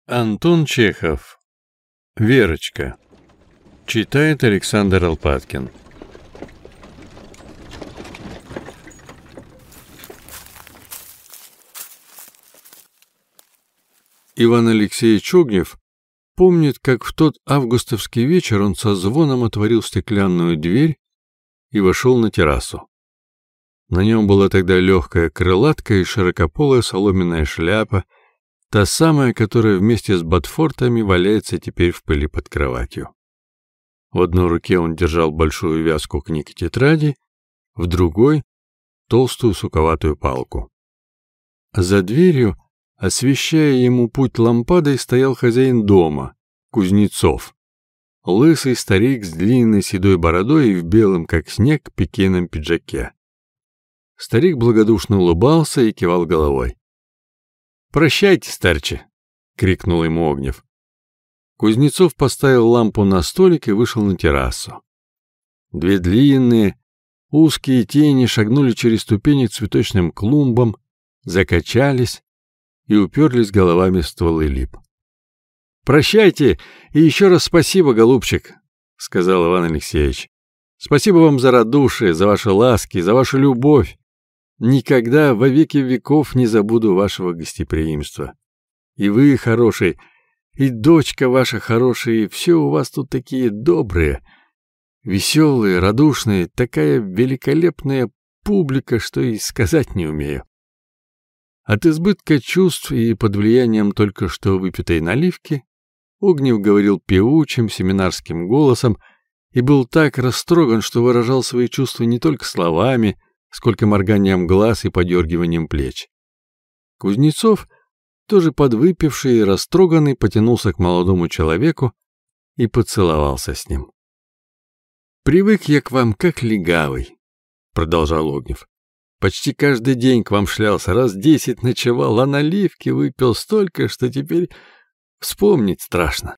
Антон Чехов. Верочка. Читает Александр Алпаткин. Иван Алексеевич Огнев помнит, как в тот августовский вечер он со звоном отворил стеклянную дверь и вошел на террасу. На нем была тогда легкая крылатка и широкополая соломенная шляпа, та самая, которая вместе с ботфортами валяется теперь в пыли под кроватью. В одной руке он держал большую вязку книг и тетради, в другой — толстую суковатую палку. За дверью, освещая ему путь лампадой, стоял хозяин дома, Кузнецов, лысый старик с длинной седой бородой и в белом, как снег, пикейном пиджаке. Старик благодушно улыбался и кивал головой. «Прощайте, старче!» — крикнул ему Огнев. Кузнецов поставил лампу на столик и вышел на террасу. Две длинные, узкие тени шагнули через ступени к цветочным клумбам, закачались и уперлись головами в стволы лип. «Прощайте и еще раз спасибо, голубчик!» — сказал Иван Алексеевич. «Спасибо вам за радушие, за ваши ласки, за вашу любовь. Никогда во веки веков не забуду вашего гостеприимства. И вы хороший, и дочка ваша хорошая, и все у вас тут такие добрые, веселые, радушные, такая великолепная публика, что и сказать не умею». От избытка чувств и под влиянием только что выпитой наливки Огнев говорил певучим семинарским голосом и был так растроган, что выражал свои чувства не только словами, сколько морганием глаз и подергиванием плеч. Кузнецов, тоже подвыпивший и растроганный, потянулся к молодому человеку и поцеловался с ним. «Привык я к вам как легавый», — продолжал Огнев. «Почти каждый день к вам шлялся, раз 10 ночевал, а наливки выпил столько, что теперь вспомнить страшно.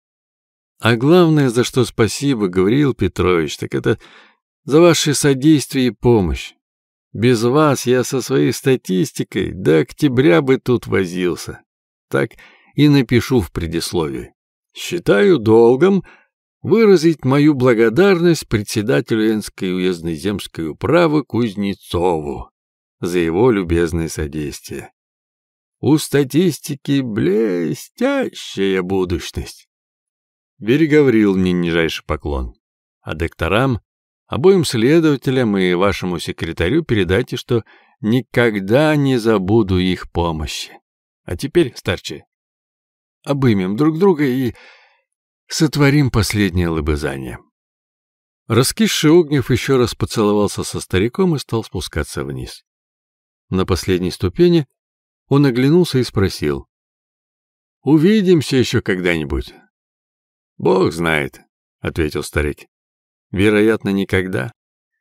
А главное, за что спасибо, Гавриил Петрович, так это за ваше содействие и помощь. Без вас я со своей статистикой до октября бы тут возился. Так и напишу в предисловии. Считаю долгом выразить мою благодарность председателю Энской уездной земской управы Кузнецову за его любезное содействие. У статистики блестящая будущность. Вере Гаврил мне нижайший поклон. А докторам, обоим следователям и вашему секретарю передайте, что никогда не забуду их помощи. А теперь, старче, обымем друг друга и сотворим последнее лобызание». Раскисший Огнев еще раз поцеловался со стариком и стал спускаться вниз. На последней ступени он оглянулся и спросил: «Увидимся еще когда-нибудь?» «Бог знает», — ответил старик. «Вероятно, никогда».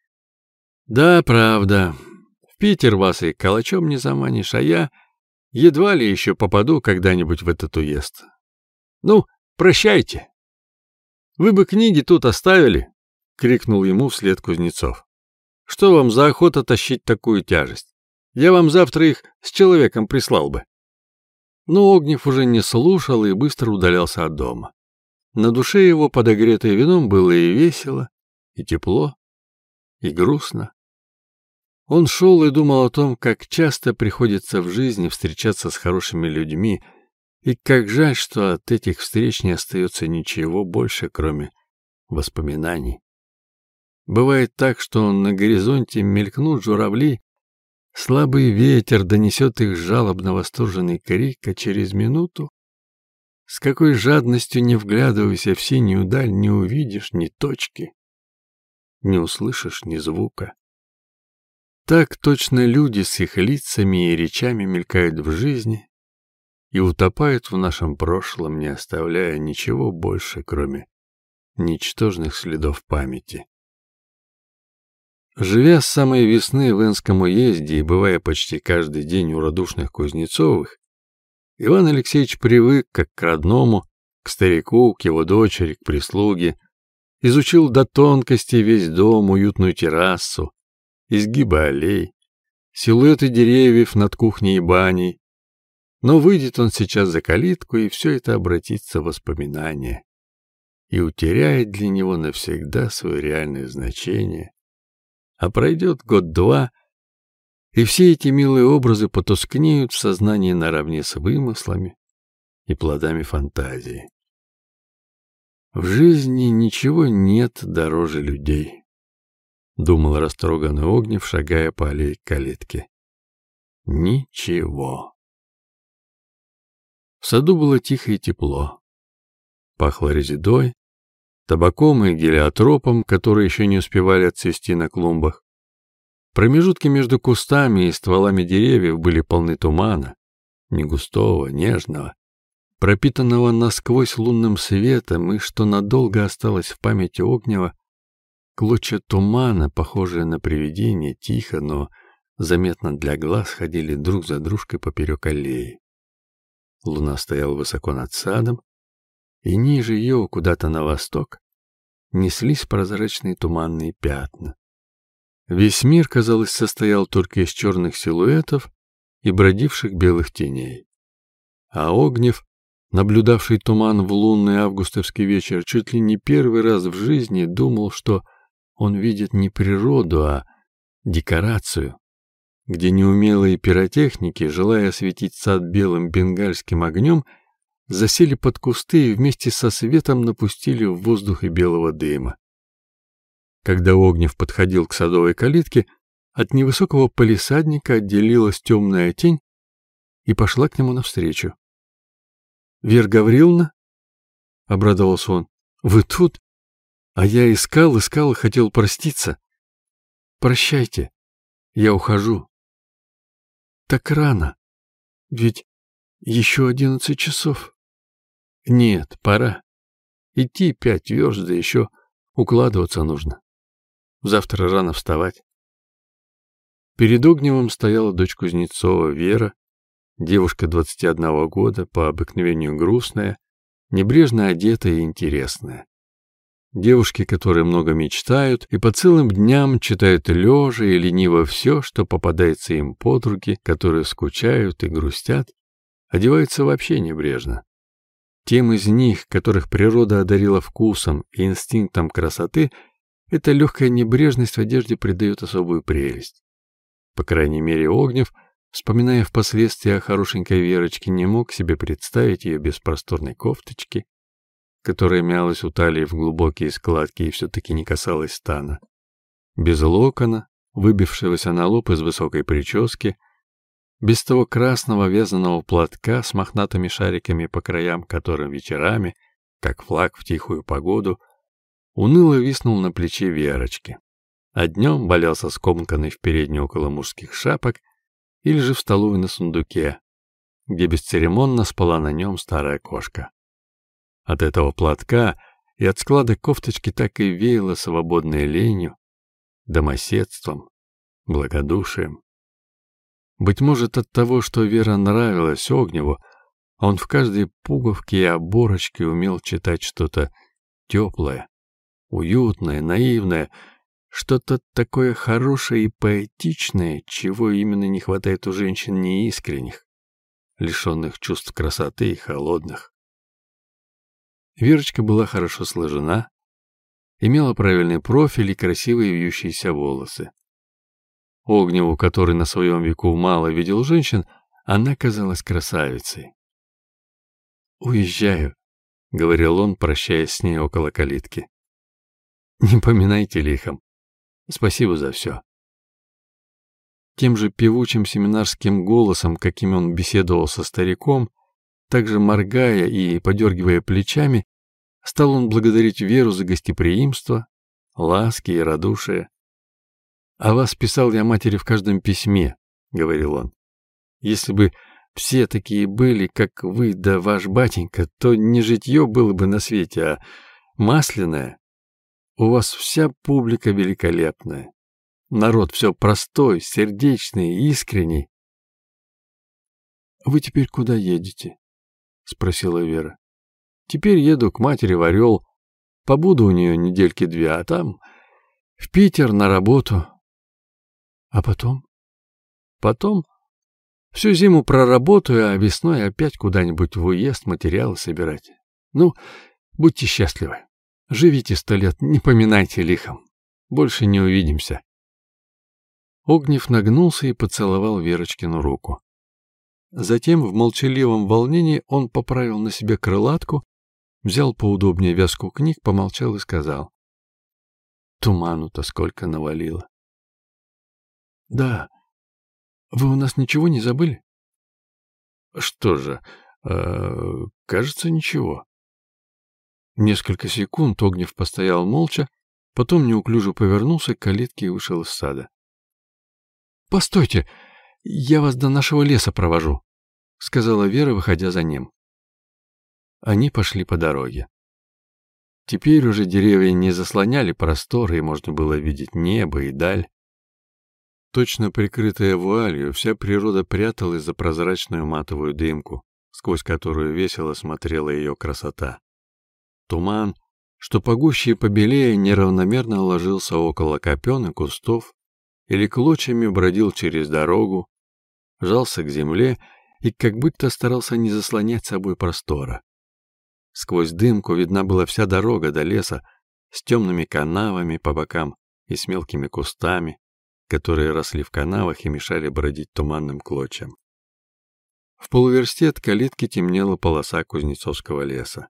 «Да, правда. В Питер вас и калачом не заманишь, а я едва ли еще попаду когда-нибудь в этот уезд. Ну, прощайте». «Вы бы книги тут оставили», — крикнул ему вслед Кузнецов. «Что вам за охота тащить такую тяжесть? Я вам завтра их с человеком прислал бы». Но Огнев уже не слушал и быстро удалялся от дома. На душе его, подогретой вином, было и весело, и тепло, и грустно. Он шел и думал о том, как часто приходится в жизни встречаться с хорошими людьми, и как жаль, что от этих встреч не остается ничего больше, кроме воспоминаний. Бывает так, что на горизонте мелькнут журавли, слабый ветер донесет их жалобно восторженный крик, а через минуту, с какой жадностью не вглядывайся в синюю даль, не увидишь ни точки, не услышишь ни звука. Так точно люди с их лицами и речами мелькают в жизни и утопают в нашем прошлом, не оставляя ничего больше, кроме ничтожных следов памяти. Живя с самой весны в Энском уезде и бывая почти каждый день у радушных Кузнецовых, Иван Алексеевич привык как к родному, к старику, к его дочери, к прислуге, изучил до тонкостей весь дом, уютную террасу, изгибы аллей, силуэты деревьев над кухней и баней, Но выйдет он сейчас за калитку, и все это обратится в воспоминание и утеряет для него навсегда свое реальное значение. А пройдет год-два, и все эти милые образы потускнеют в сознании наравне с вымыслами и плодами фантазии. В жизни ничего нет дороже людей, думал растроганный Огнев, шагая по аллее к калитке. Ничего. В саду было тихо и тепло. Пахло резидой, табаком и гелиотропом, которые еще не успевали отцвести на клумбах. Промежутки между кустами и стволами деревьев были полны тумана, не густого, нежного, пропитанного насквозь лунным светом, и, что надолго осталось в памяти Огнева, клочья тумана, похожие на привидения, тихо, но заметно для глаз, ходили друг за дружкой поперек аллеи. Луна стояла высоко над садом, и ниже ее, куда-то на восток, неслись прозрачные туманные пятна. Весь мир, казалось, состоял только из черных силуэтов и бродивших белых теней. А Огнев, наблюдавший туман в лунный августовский вечер, чуть ли не первый раз в жизни думал, что он видит не природу, а декорацию, где неумелые пиротехники, желая осветить сад белым бенгальским огнем, засели под кусты и вместе со светом напустили в воздух и белого дыма. Когда Огнев подходил к садовой калитке, от невысокого палисадника отделилась темная тень и пошла к нему навстречу. — Вера Гавриловна? — обрадовался он. — Вы тут? А я искал и хотел проститься. Прощайте, я ухожу. — Так рано, ведь еще 11 часов. — Нет, пора. Идти 5 верст, да еще укладываться нужно. Завтра рано вставать. Перед Огневым стояла дочь Кузнецова, Вера, девушка 21 года, по обыкновению грустная, небрежно одетая и интересная. Девушки, которые много мечтают и по целым дням читают лежа и лениво все, что попадается им под руки, которые скучают и грустят, одеваются вообще небрежно. Тем из них, которых природа одарила вкусом и инстинктом красоты, эта легкая небрежность в одежде придает особую прелесть. По крайней мере, Огнев, вспоминая впоследствии о хорошенькой Верочке, не мог себе представить ее без просторной кофточки, которая мялась у талии в глубокие складки и все-таки не касалась стана, без локона, выбившегося на лоб из высокой прически, без того красного вязаного платка с мохнатыми шариками по краям, которым вечерами, как флаг в тихую погоду, уныло виснул на плече Верочки, а днем валялся скомканный в передней около мужских шапок или же в столовой на сундуке, где бесцеремонно спала на нем старая кошка. От этого платка и от склада кофточки так и веяло свободной ленью, домоседством, благодушием. Быть может, от того, что Вера нравилась Огневу, он в каждой пуговке и оборочке умел читать что-то теплое, уютное, наивное, что-то такое хорошее и поэтичное, чего именно не хватает у женщин неискренних, лишенных чувств красоты и холодных. Верочка была хорошо сложена, имела правильный профиль и красивые вьющиеся волосы. Огневу, который на своем веку мало видел женщин, она казалась красавицей. «Уезжаю», — говорил он, прощаясь с ней около калитки. «Не поминайте лихом. Спасибо за все». Тем же певучим семинарским голосом, каким он беседовал со стариком, также моргая и подергивая плечами, стал он благодарить Веру за гостеприимство, ласки и радушие. «О вас писал я матери в каждом письме», — говорил он. «Если бы все такие были, как вы да ваш батенька, то не житье было бы на свете, а масляное. У вас вся публика великолепная. Народ все простой, сердечный, искренний». «Вы теперь куда едете?» — спросила Вера. «Теперь еду к матери в Орел. Побуду у нее недельки-две, а там в Питер на работу». «А потом?» «Потом Всю зиму проработаю, а весной опять куда-нибудь в уезд материалы собирать. Ну, будьте счастливы. Живите 100 лет, не поминайте лихом. Больше не увидимся. Огнев нагнулся и поцеловал Верочкину руку. Затем в молчаливом волнении он поправил на себе крылатку, взял поудобнее вязку книг, помолчал и сказал: «Туману-то сколько навалило». «Да. Вы у нас ничего не забыли?» «Что же, кажется, ничего». Несколько секунд Огнев постоял молча, потом неуклюже повернулся к калитке и вышел из сада. «Постойте, я вас до нашего леса провожу», — сказала Вера, выходя за ним. Они пошли по дороге. Теперь уже деревья не заслоняли просторы, и можно было видеть небо и даль. Точно прикрытая вуалью, вся природа пряталась за прозрачную матовую дымку, сквозь которую весело смотрела ее красота. Туман, что погуще и побелее, неравномерно ложился около копен и кустов, или клочьями бродил через дорогу, жался к земле и как будто старался не заслонять собой простора. Сквозь дымку видна была вся дорога до леса с темными канавами по бокам и с мелкими кустами, которые росли в канавах и мешали бродить туманным клочьям. В полуверсте от калитки темнела полоса Кузнецовского леса.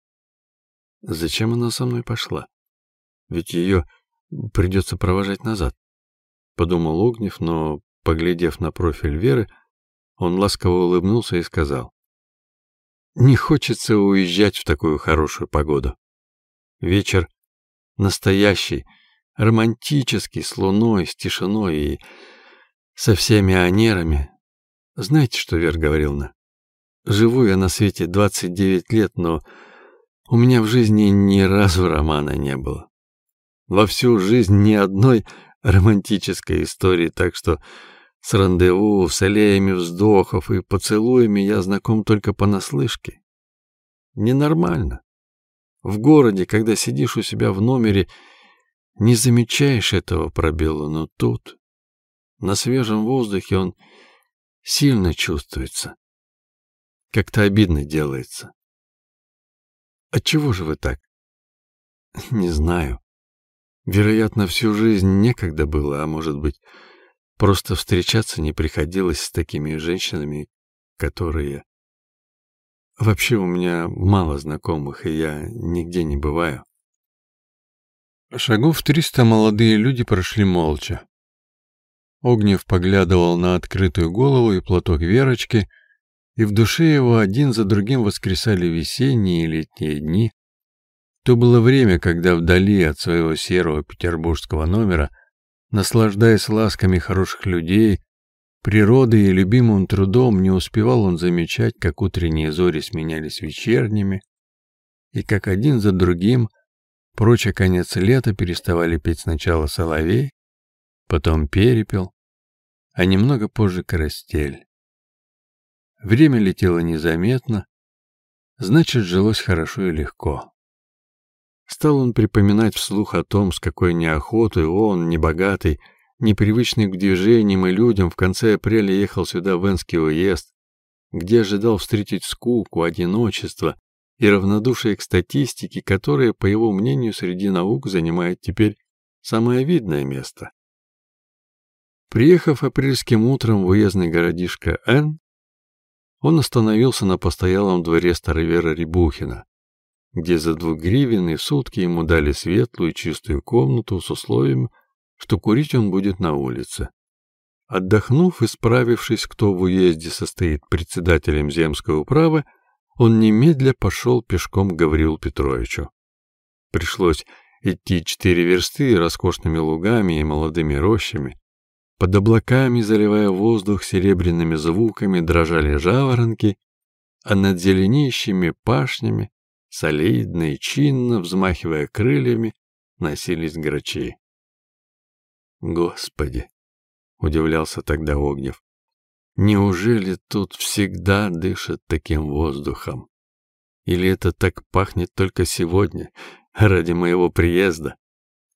Зачем она со мной пошла? Ведь ее придется провожать назад, — подумал Огнев, но, поглядев на профиль Веры, он ласково улыбнулся и сказал: «Не хочется уезжать в такую хорошую погоду. Вечер настоящий, романтический, с луной, с тишиной и со всеми анерами. Знаете, что, Вера Гавриловна, живу я на свете 29 лет, но у меня в жизни ни разу романа не было. Во всю жизнь ни одной романтической истории, так что с рандеву, с аллеями вздохов и поцелуями я знаком только понаслышке. Ненормально. В городе, когда сидишь у себя в номере, не замечаешь этого пробела, но тут, на свежем воздухе, он сильно чувствуется. Как-то обидно делается. Отчего же вы так? Не знаю. Вероятно, всю жизнь некогда было, а может быть, просто встречаться не приходилось с такими женщинами, которые... Вообще у меня мало знакомых, и я нигде не бываю. Шагов 300 молодые люди прошли молча. Огнев поглядывал на открытую голову и платок Верочки, и в душе его один за другим воскресали весенние и летние дни. То было время, когда вдали от своего серого петербургского номера, наслаждаясь ласками хороших людей, природой и любимым трудом, не успевал он замечать, как утренние зори сменялись вечерними, и как один за другим, прочь конец лета, переставали петь сначала соловей, потом перепел, а немного позже карастель. Время летело незаметно, значит, жилось хорошо и легко. Стал он припоминать вслух о том, с какой неохотой он, небогатый, непривычный к движениям и людям, в конце апреля ехал сюда в Энский уезд, где ожидал встретить скуку, одиночество и равнодушие к статистике, которая, по его мнению, среди наук занимает теперь самое видное место. Приехав апрельским утром в уездный городишко Н, он остановился на постоялом дворе старовера Рябухина, где за 2 гривен в сутки ему дали светлую и чистую комнату с условием, что курить он будет на улице. Отдохнув и справившись, кто в уезде состоит председателем земской управы, он немедля пошел пешком к Гаврилу Петровичу. Пришлось идти 4 версты роскошными лугами и молодыми рощами. Под облаками, заливая воздух серебряными звуками, дрожали жаворонки, а над зеленеющими пашнями, солидно и чинно, взмахивая крыльями, носились грачи. «Господи!» — удивлялся тогда Огнев. «Неужели тут всегда дышат таким воздухом? Или это так пахнет только сегодня, ради моего приезда?»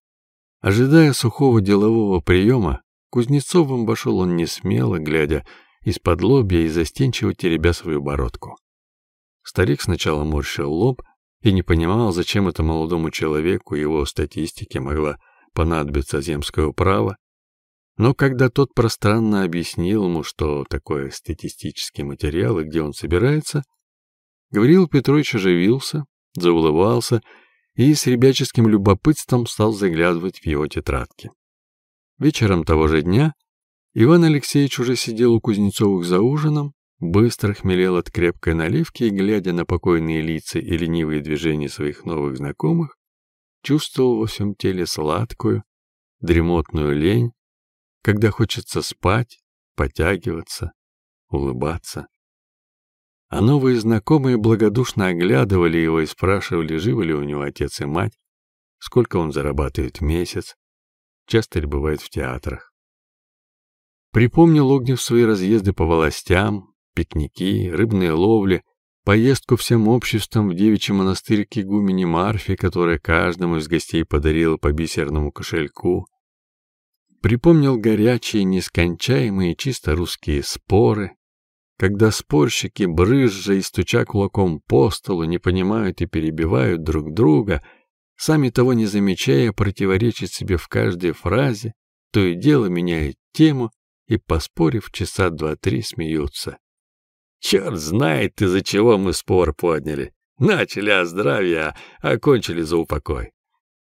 Ожидая сухого делового приема, Кузнецовым вошел он не смело, глядя из-под-лобья и застенчиво теребя свою бородку. Старик сначала морщил лоб и не понимал, зачем это молодому человеку его статистике могла понадобиться земское управа, но когда тот пространно объяснил ему, что такое статистический материал и где он собирается, Гавриил Петрович оживился, заулыбался и с ребяческим любопытством стал заглядывать в его тетрадки. Вечером того же дня Иван Алексеевич уже сидел у Кузнецовых за ужином, быстро хмелел от крепкой наливки и, глядя на покойные лица и ленивые движения своих новых знакомых, чувствовал во всем теле сладкую, дремотную лень, когда хочется спать, потягиваться, улыбаться. А новые знакомые благодушно оглядывали его и спрашивали, живы ли у него отец и мать, сколько он зарабатывает в месяц, часто ли бывает в театрах. Припомнил Огнев свои разъезды по властям, пикники, рыбные ловли, поездку всем обществом в девичий монастырь к игумене Марфе, которая каждому из гостей подарила по бисерному кошельку. Припомнил горячие, нескончаемые, чисто русские споры, когда спорщики, брызжа и стуча кулаком по столу, не понимают и перебивают друг друга, сами того не замечая, противоречат себе в каждой фразе, то и дело меняют тему и, поспорив, часа 2-3 смеются. Черт знает, из-за чего мы спор подняли. Начали о здравии, а окончили за упокой.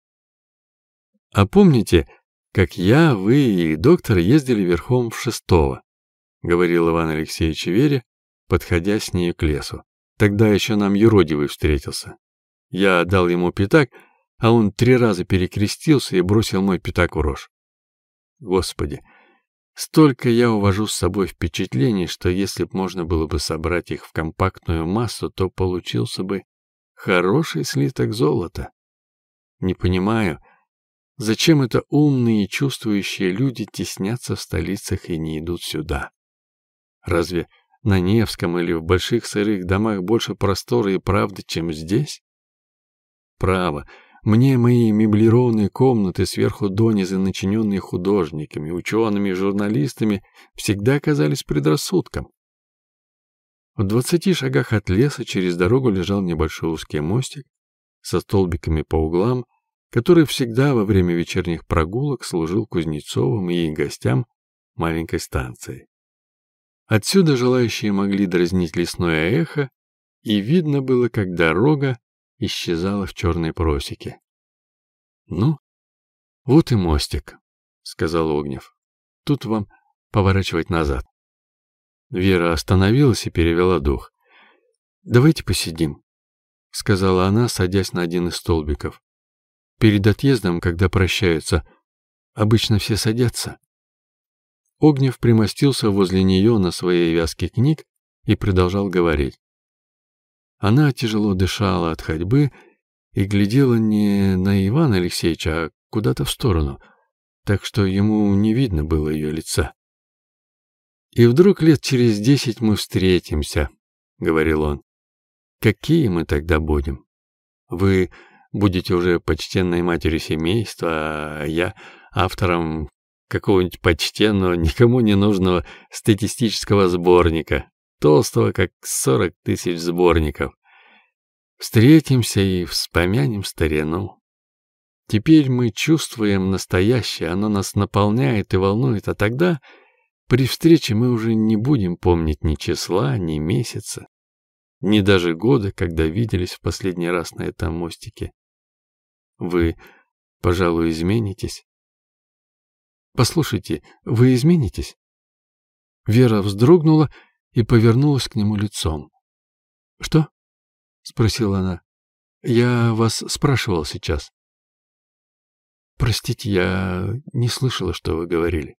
А помните, как я, вы и доктор ездили верхом в Шестого? — говорил Иван Алексеевич Вере, подходя с нею к лесу. Тогда еще нам юродивый встретился. Я дал ему пятак, а он 3 раза перекрестился и бросил мой пятак в рожь. Господи, столько я увожу с собой впечатлений, что если б можно было бы собрать их в компактную массу, то получился бы хороший слиток золота. Не понимаю, зачем это умные и чувствующие люди теснятся в столицах и не идут сюда. Разве на Невском или в больших сырых домах больше простора и правды, чем здесь? Право, мне мои меблированные комнаты, сверху донизу начиненные художниками, учеными и журналистами, всегда казались предрассудком. В 20 шагах от леса через дорогу лежал небольшой узкий мостик со столбиками по углам, который всегда во время вечерних прогулок служил Кузнецовым и их гостям маленькой станции. Отсюда желающие могли дразнить лесное эхо, и видно было, как дорога исчезала в черной просеке. «Ну, вот и мостик», — сказал Огнев. «Тут вам поворачивать назад». Вера остановилась и перевела дух. «Давайте посидим», — сказала она, садясь на один из столбиков. «Перед отъездом, когда прощаются, обычно все садятся». Огнев примостился возле нее на своей вязке книг и продолжал говорить. Она тяжело дышала от ходьбы и глядела не на Ивана Алексеевича, а куда-то в сторону, так что ему не видно было ее лица. «И вдруг лет через 10 мы встретимся», — говорил он. «Какие мы тогда будем? Вы будете уже почтенной матерью семейства, а я автором какого-нибудь почтенного, никому не нужного статистического сборника, толстого, как 40 000 сборников. Встретимся и вспомянем старину. Теперь мы чувствуем настоящее, оно нас наполняет и волнует, а тогда при встрече мы уже не будем помнить ни числа, ни месяца, ни даже года, когда виделись в последний раз на этом мостике. Вы, пожалуй, изменитесь. Послушайте, вы изменитесь?» Вера вздрогнула и повернулась к нему лицом. «Что?» — спросила она. «Я вас спрашивал сейчас». «Простите, я не слышала, что вы говорили».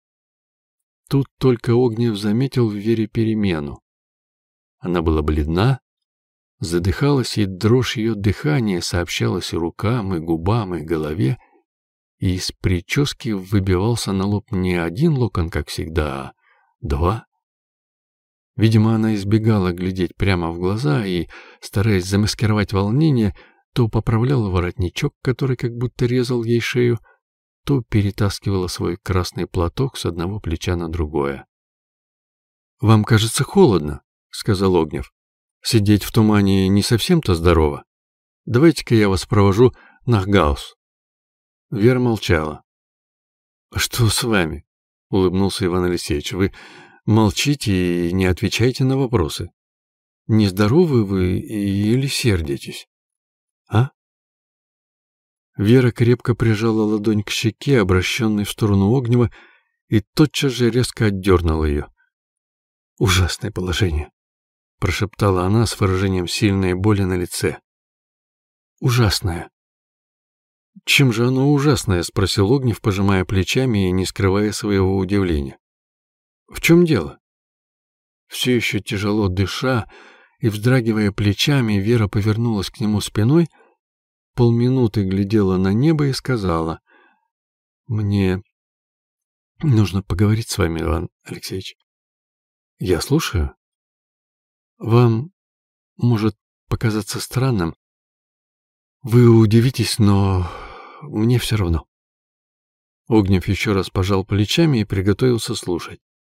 Тут только Огнев заметил в Вере перемену. Она была бледна, задыхалась, и дрожь ее дыхания сообщалась и рукам, и губам, и голове, и из прически выбивался на лоб не один локон, как всегда, а 2. Видимо, она избегала глядеть прямо в глаза и, стараясь замаскировать волнение, то поправляла воротничок, который как будто резал ей шею, то перетаскивала свой красный платок с одного плеча на другое. «Вам кажется холодно», — сказал Огнев. «Сидеть в тумане не совсем-то здорово. Давайте-ка я вас провожу на Гаусс». Вера молчала. «Что с вами?» — улыбнулся Иван Алексеевич. «Вы молчите и не отвечаете на вопросы. Нездоровы вы или сердитесь? А?» Вера крепко прижала ладонь к щеке, обращенной в сторону Огнева, и тотчас же резко отдернула ее. «Ужасное положение», — прошептала она с выражением сильной боли на лице. «Ужасное». «Чем же оно ужасное?» — спросил Огнев, пожимая плечами и не скрывая своего удивления. «В чем дело?» Все еще тяжело дыша и вздрагивая плечами, Вера повернулась к нему спиной, полминуты глядела на небо и сказала: «Мне нужно поговорить с вами, Иван Алексеевич». «Я слушаю. Вам может показаться странным. Вы удивитесь, но мне все равно». Огнев еще раз пожал плечами и приготовился слушать.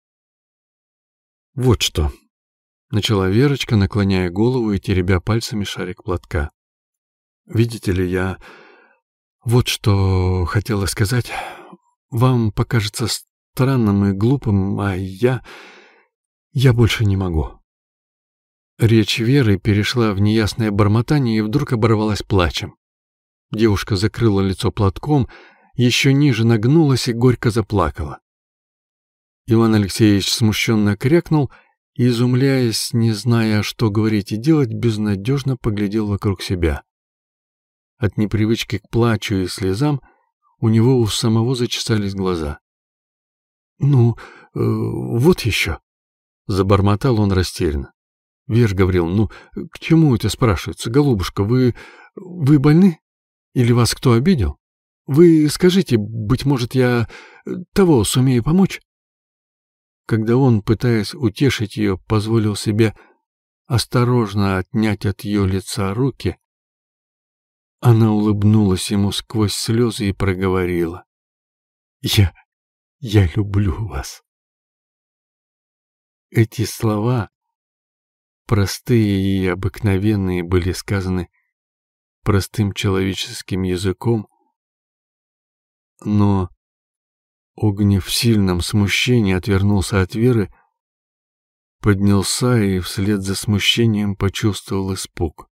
«Вот что», — начала Верочка, наклоняя голову и теребя пальцами шарик платка. «Видите ли, я вот что хотела сказать. Вам покажется странным и глупым, а я больше не могу». Речь Веры перешла в неясное бормотание и вдруг оборвалась плачем. Девушка закрыла лицо платком, еще ниже нагнулась и горько заплакала. Иван Алексеевич смущенно крякнул и, изумляясь, не зная, что говорить и делать, безнадежно поглядел вокруг себя. От непривычки к плачу и слезам у него у самого зачесались глаза. «Ну, вот еще», — забормотал он растерянно. «Вер Гаврил, ну, к чему это спрашивается? Голубушка, вы больны? Или вас кто обидел? Вы скажите, быть может, я того сумею помочь?» Когда он, пытаясь утешить ее, позволил себе осторожно отнять от ее лица руки, она улыбнулась ему сквозь слезы и проговорила: «Я люблю вас». Эти слова, простые и обыкновенные, были сказаны простым человеческим языком, но Огнев в сильном смущении отвернулся от Веры, поднялся и вслед за смущением почувствовал испуг.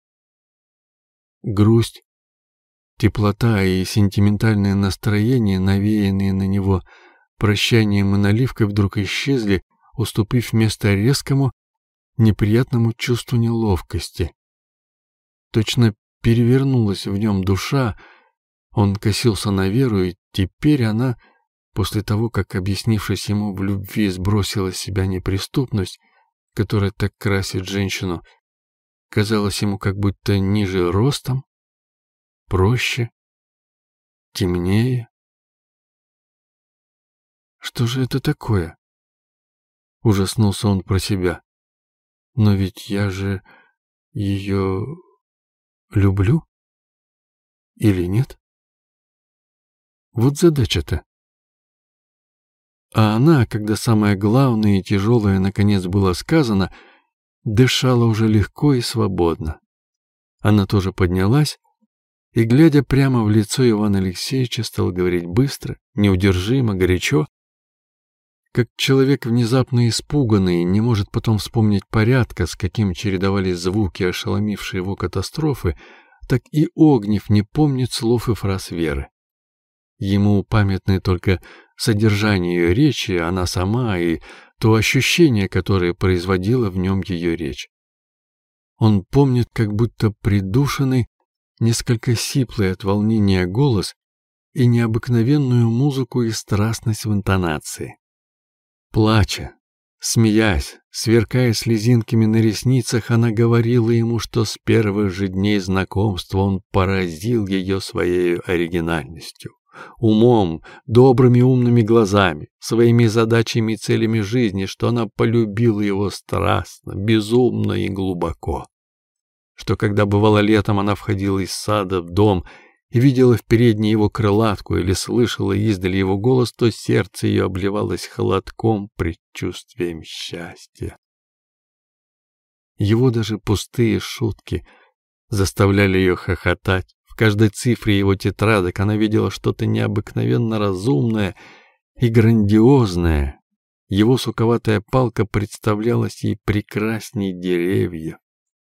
Грусть, теплота и сентиментальное настроение, навеянные на него прощанием и наливкой, вдруг исчезли, уступив место резкому, неприятному чувству неловкости. Точно перевернулась в нем душа, он косился на Веру, и теперь она, после того, как, объяснившись ему в любви, сбросила с себя неприступность, которая так красит женщину, казалась ему как будто ниже ростом, проще, темнее. «Что же это такое?» — ужаснулся он про себя. «Но ведь я же ее люблю? Или нет? Вот задача-то». А она, когда самое главное и тяжелое наконец было сказано, дышала уже легко и свободно. Она тоже поднялась и, глядя прямо в лицо Ивана Алексеевича, стала говорить быстро, неудержимо, горячо, как человек, внезапно испуганный, не может потом вспомнить порядка, с каким чередовались звуки, ошеломившие его катастрофы, так и Огнев не помнит слов и фраз Веры. Ему памятны только содержание ее речи, она сама и то ощущение, которое производило в нем ее речь. Он помнит, как будто придушенный, несколько сиплый от волнения голос и необыкновенную музыку и страстность в интонации. Плача, смеясь, сверкая слезинками на ресницах, она говорила ему, что с первых же дней знакомства он поразил ее своей оригинальностью, умом, добрыми умными глазами, своими задачами и целями жизни, что она полюбила его страстно, безумно и глубоко. Что когда бывало летом она входила из сада в дом и видела в передней его крылатку или слышала издали его голос, то сердце ее обливалось холодком, предчувствием счастья. Его даже пустые шутки заставляли ее хохотать. В каждой цифре его тетрадок она видела что-то необыкновенно разумное и грандиозное. Его суковатая палка представлялась ей прекрасней деревьев.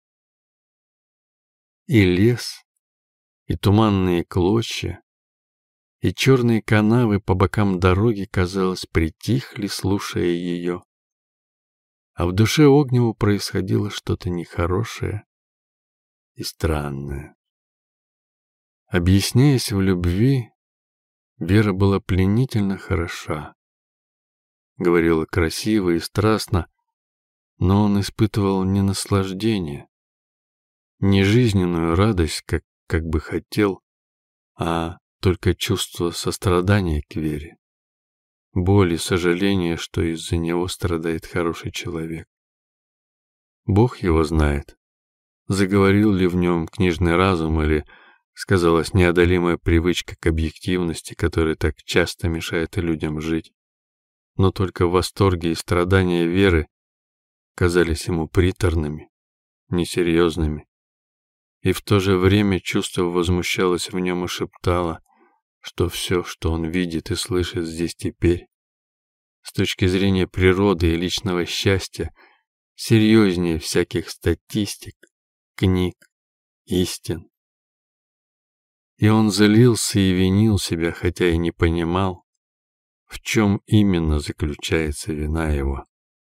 И лес, и туманные клочья, и черные канавы по бокам дороги, казалось, притихли, слушая ее. А в душе Огневу происходило что-то нехорошее и странное. Объясняясь в любви, Вера была пленительно хороша. Говорила красиво и страстно, но он испытывал не наслаждение, не жизненную радость, как бы хотел, а только чувство сострадания к Вере, боль и сожаление, что из-за него страдает хороший человек. Бог его знает, заговорил ли в нем книжный разум или сказалась неодолимая привычка к объективности, которая так часто мешает людям жить. Но только восторги и страдания Веры казались ему приторными, несерьезными. И в то же время чувство возмущалось в нем и шептало, что все, что он видит и слышит здесь теперь, с точки зрения природы и личного счастья, серьезнее всяких статистик, книг, истин. И он злился и винил себя, хотя и не понимал, в чем именно заключается вина его.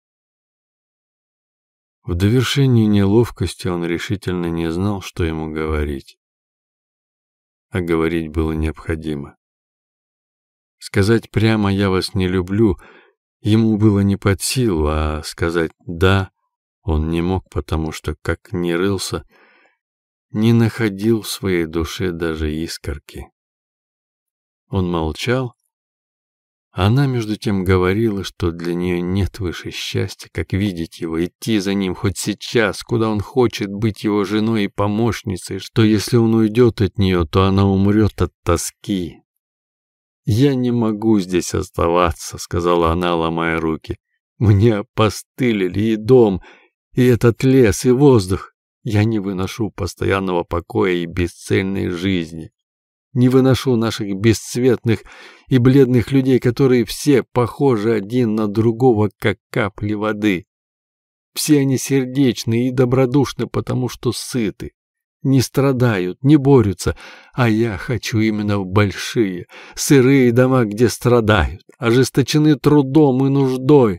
В довершении неловкости он решительно не знал, что ему говорить. А говорить было необходимо. Сказать прямо «я вас не люблю» ему было не под силу, а сказать «да» он не мог, потому что, как ни рылся, не находил в своей душе даже искорки. Он молчал, а она между тем говорила, что для нее нет выше счастья, как видеть его, идти за ним хоть сейчас, куда он хочет, быть его женой и помощницей, что если он уйдет от нее, то она умрет от тоски. «Я не могу здесь оставаться», — сказала она, ломая руки. «Мне опостылили и дом, и этот лес, и воздух. Я не выношу постоянного покоя и бесцельной жизни. Не выношу наших бесцветных и бледных людей, которые все похожи один на другого, как капли воды. Все они сердечны и добродушны, потому что сыты, не страдают, не борются, а я хочу именно в большие, сырые дома, где страдают, ожесточены трудом и нуждой».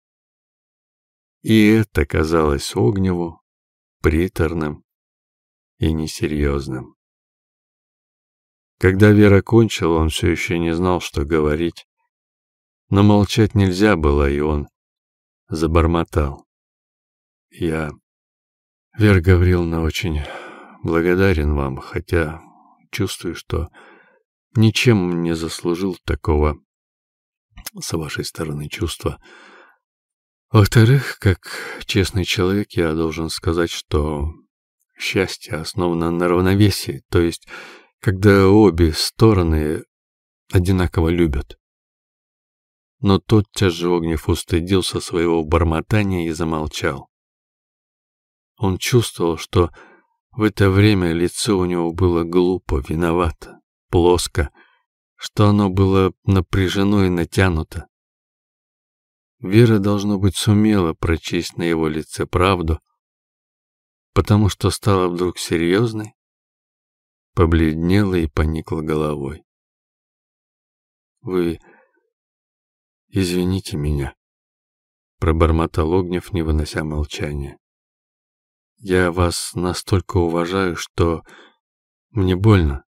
И это казалось Огневу приторным и несерьезным. Когда Вера кончила, он все еще не знал, что говорить. Но молчать нельзя было, и он забормотал. «Я, Вера Гавриловна, очень благодарен вам, хотя чувствую, что ничем не заслужил такого с вашей стороны чувства. Во-вторых, как честный человек, я должен сказать, что счастье основано на равновесии, то есть когда обе стороны одинаково любят». Но тотчас же Огнев устыдился своего бормотания и замолчал. Он чувствовал, что в это время лицо у него было глупо, виновато, плоско, что оно было напряжено и натянуто. Вера, должно быть, сумела прочесть на его лице правду, потому что стала вдруг серьезной, побледнела и поникла головой. «Вы извините меня», — пробормотал Огнев, не вынося молчания. «Я вас настолько уважаю, что мне больно».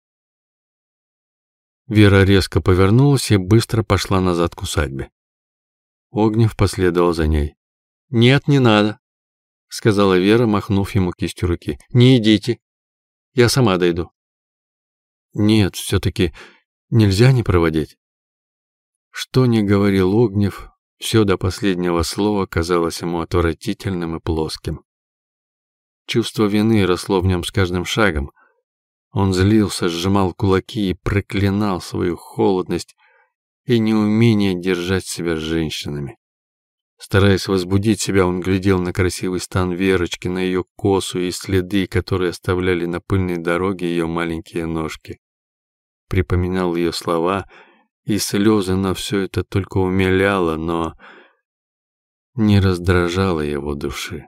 Вера резко повернулась и быстро пошла назад к усадьбе. Огнев последовал за ней. «Нет, не надо», — сказала Вера, махнув ему кистью руки. «Не идите. Я сама дойду». «Нет, все-таки нельзя не проводить». Что ни говорил Огнев, все до последнего слова казалось ему отвратительным и плоским. Чувство вины росло в нем с каждым шагом. Он злился, сжимал кулаки и проклинал свою холодность и неумение держать себя с женщинами. Стараясь возбудить себя, он глядел на красивый стан Верочки, на ее косу и следы, которые оставляли на пыльной дороге ее маленькие ножки. Припоминал ее слова, и слезы на все это только умиляло, но не раздражало его души.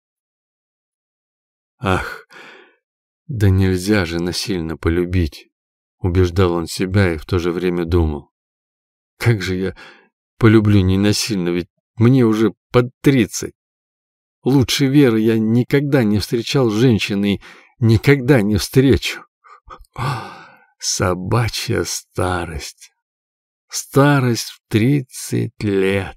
«Ах, да нельзя же насильно полюбить», — убеждал он себя и в то же время думал. «Как же я полюблю ненасильно, ведь мне уже под 30. Лучше Веры я никогда не встречал женщины и никогда не встречу. Собачья старость. Старость в 30 лет».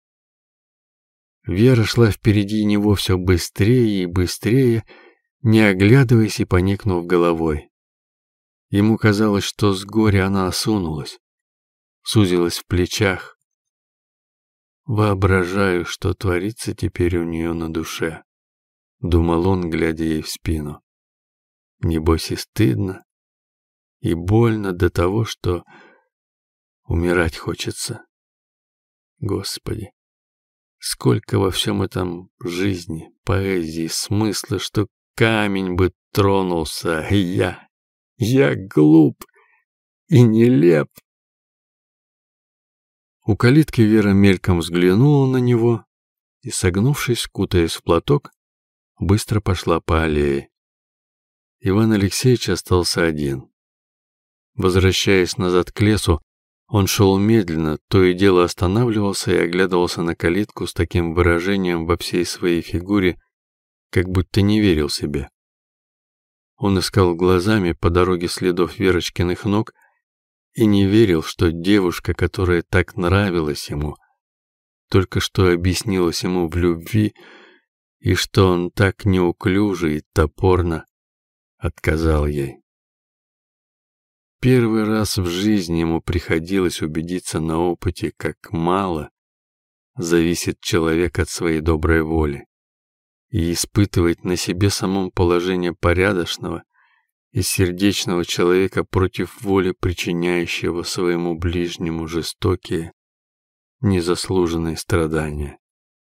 Вера шла впереди него все быстрее и быстрее, не оглядываясь и поникнув головой. Ему казалось, что с горя она осунулась, сузилась в плечах. «Воображаю, что творится теперь у нее на душе», — думал он, глядя ей в спину. «Небось и стыдно, и больно до того, что умирать хочется. Господи, сколько во всем этом жизни, поэзии, смысла, что камень бы тронулся, и я глуп и нелеп». У калитки Вера мельком взглянула на него и, согнувшись, кутаясь в платок, быстро пошла по аллее. Иван Алексеевич остался один. Возвращаясь назад к лесу, он шел медленно, то и дело останавливался и оглядывался на калитку с таким выражением во всей своей фигуре, как будто не верил себе. Он искал глазами по дороге следов Верочкиных ног и не верил, что девушка, которая так нравилась ему, только что объяснилась ему в любви, и что он так неуклюже и топорно отказал ей. Первый раз в жизни ему приходилось убедиться на опыте, как мало зависит человек от своей доброй воли, и испытывать на себе самом положение порядочного и сердечного человека против воли причиняющего своему ближнему жестокие, незаслуженные страдания.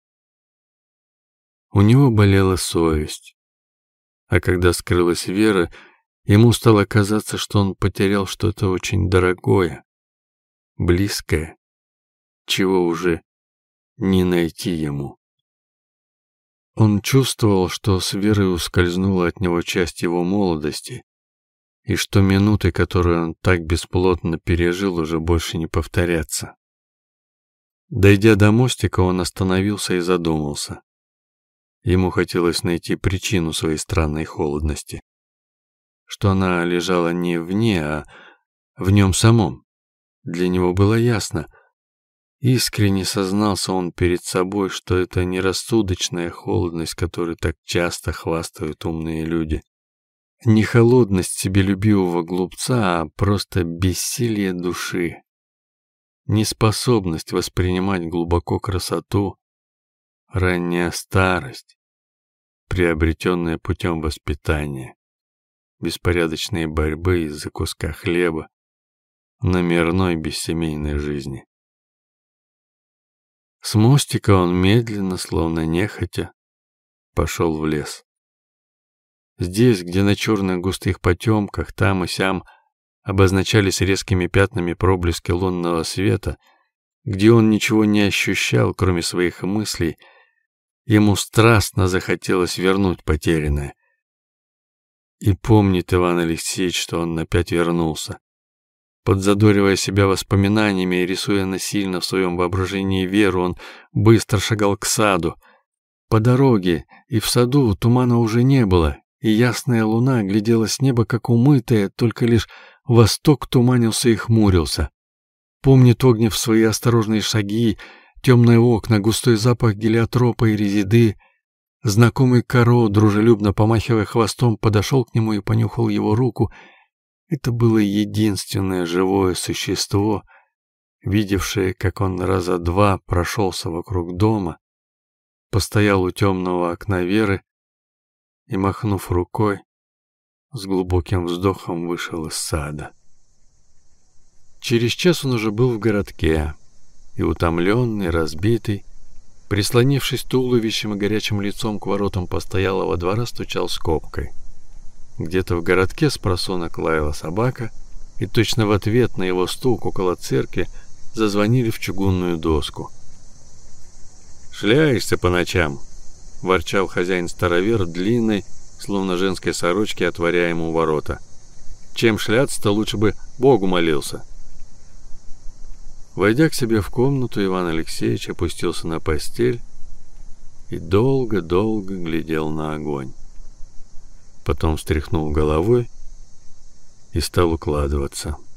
У него болела совесть, а когда скрылась Вера, ему стало казаться, что он потерял что-то очень дорогое, близкое, чего уже не найти ему. Он чувствовал, что с Верой ускользнула от него часть его молодости, и что минуты, которые он так бесплотно пережил, уже больше не повторятся. Дойдя до мостика, он остановился и задумался. Ему хотелось найти причину своей странной холодности. Что она лежала не вне, а в нем самом. Для него было ясно. Искренне сознался он перед собой, что это не рассудочная холодность, которой так часто хвастают умные люди. Не холодность себелюбивого глупца, а просто бессилие души. Неспособность воспринимать глубоко красоту, ранняя старость, приобретенная путем воспитания, беспорядочные борьбы из-за куска хлеба, номерной бессемейной жизни. С мостика он медленно, словно нехотя, пошел в лес. Здесь, где на черных густых потемках там и сям обозначались резкими пятнами проблески лунного света, где он ничего не ощущал, кроме своих мыслей, ему страстно захотелось вернуть потерянное. И помнит Иван Алексеевич, что он опять вернулся. Подзадоривая себя воспоминаниями и рисуя насильно в своем воображении Веру, он быстро шагал к саду. По дороге и в саду тумана уже не было, и ясная луна глядела с неба, как умытая, только лишь восток туманился и хмурился. Помнит Огнев свои осторожные шаги, темные окна, густой запах гелиотропа и резиды. Знакомый Каро, дружелюбно помахивая хвостом, подошел к нему и понюхал его руку. Это было единственное живое существо, видевшее, как он раза два прошелся вокруг дома, постоял у темного окна Веры и, махнув рукой, с глубоким вздохом вышел из сада. Через час он уже был в городке, и утомленный, разбитый, прислонившись туловищем и горячим лицом к воротам постоялого двора, стучал скобкой. Где-то в городке спросонок лаяла собака, и точно в ответ на его стук около церкви зазвонили в чугунную доску. «Шляешься по ночам», — ворчал хозяин-старовер длинной, словно женской сорочки, отворяя ему ворота. «Чем шляться-то, лучше бы Богу молился». Войдя к себе в комнату, Иван Алексеевич опустился на постель и долго-долго глядел на огонь. Потом встряхнул головой и стал укладываться.